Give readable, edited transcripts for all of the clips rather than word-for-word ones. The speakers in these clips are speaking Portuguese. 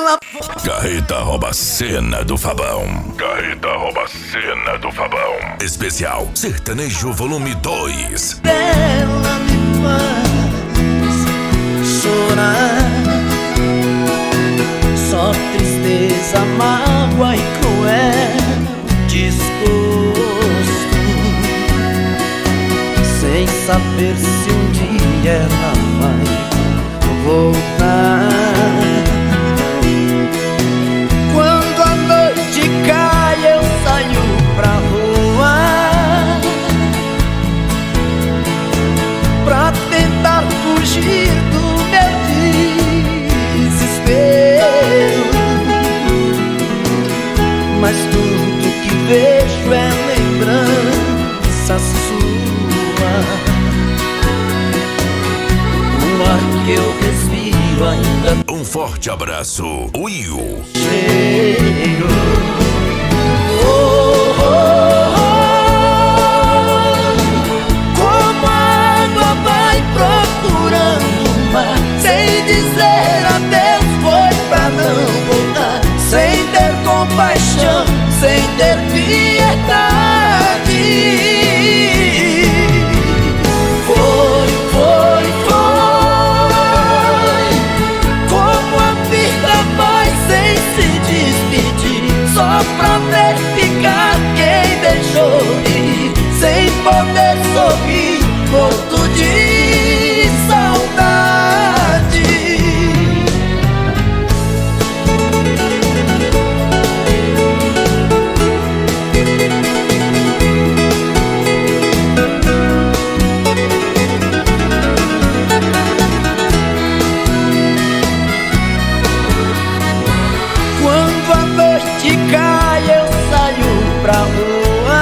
ela foi. Carreta rouba cena do Fabão. Carreta rouba cena do Fabão. Especial Sertanejo Volume 2. Ela me faz chorar. Só tristeza, mágoa e cruel desgosto, sem saber se um dia ela vai voltar. Quando a noite cai, eu saio pra rua pra tentar fugir do meu desespero, mas tudo que vejo é lembrança sua. O ar que eu respiro ainda Um forte abraço, Will. cheiro. Como a água vai procurando o mar, sem dizer adeus, foi pra não voltar, sem ter compaixão, sem ter piedade. Foi como a vida vai sem se despedir, só pra verificar quem deixou ir, sem poder sorrir, morto de saudade. Quando a noite cai, eu saio pra rua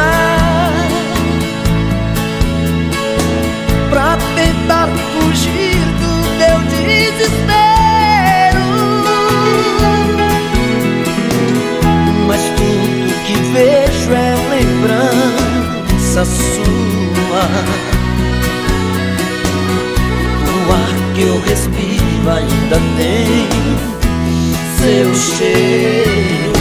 pra tentar fugir do meu desespero, mas tudo que vejo é lembrança sua. O ar que eu respiro ainda tem seu cheiro.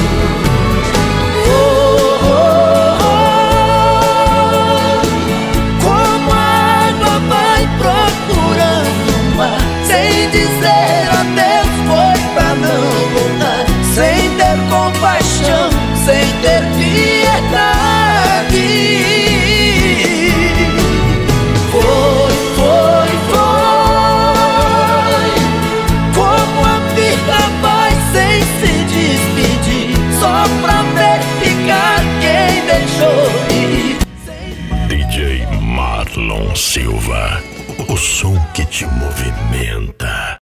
Como a água vai procurando o mar, sem dizer adeus, foi pra não voltar, sem ter compaixão, sem ter piedade. Como a vida vai sem se despedir, só pra verificar quem deixou ir. DJ Marlon Silva, o som que te movimenta.